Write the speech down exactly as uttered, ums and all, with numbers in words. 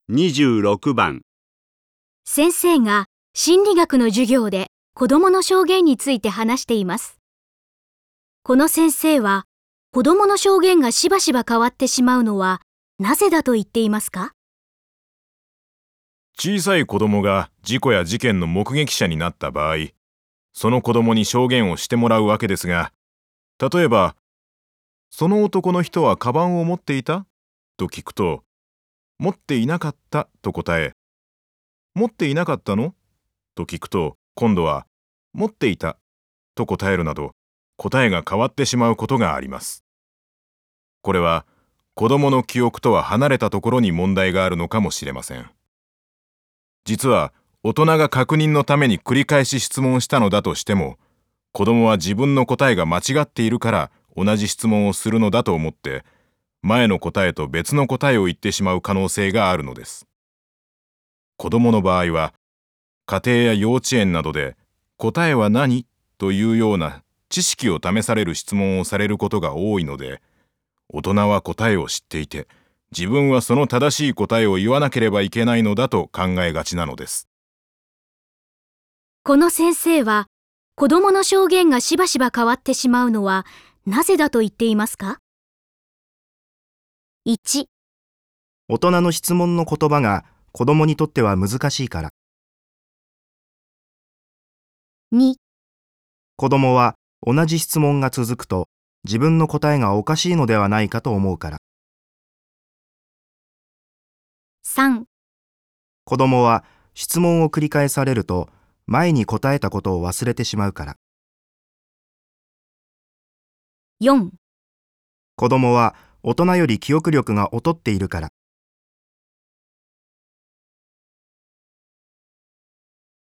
にじゅうろくばん。 先生が心理学の授業で子供の証言について話しています。この先生は子供の証言がしばしば変わってしまうのはなぜだと言っていますか？ 小さい子供が事故や事件の目撃者になった場合、その子供に証言をしてもらうわけですが、例えば、その男の人はカバンを持っていた？と聞くと、持っていなかったと答え、持っていなかったの？と聞くと、今度は持っていたと答えるなど、答えが変わってしまうことがあります。これは、子供の記憶とは離れたところに問題があるのかもしれません。実は、大人が確認のために繰り返し質問したのだとしても、子供は自分の答えが間違っているから同じ質問をするのだと思って、前の答えと別の答えを言ってしまう可能性があるのです。子供の場合は、家庭や幼稚園などで、答えは何？というような知識を試される質問をされることが多いので、大人は答えを知っていて、自分はその正しい答えを言わなければいけないのだと考えがちなのです。 この先生は子供の証言がしばしば変わってしまうのはなぜだと言っていますか？いち、 大人の質問の言葉が子供にとっては難しいから。 に、 子供は同じ質問が続くと自分の答えがおかしいのではないかと思うから。 さん、 子供は質問を繰り返されると前に答えたことを忘れてしまうから。 よん、 子供は大人より記憶力が劣っているから。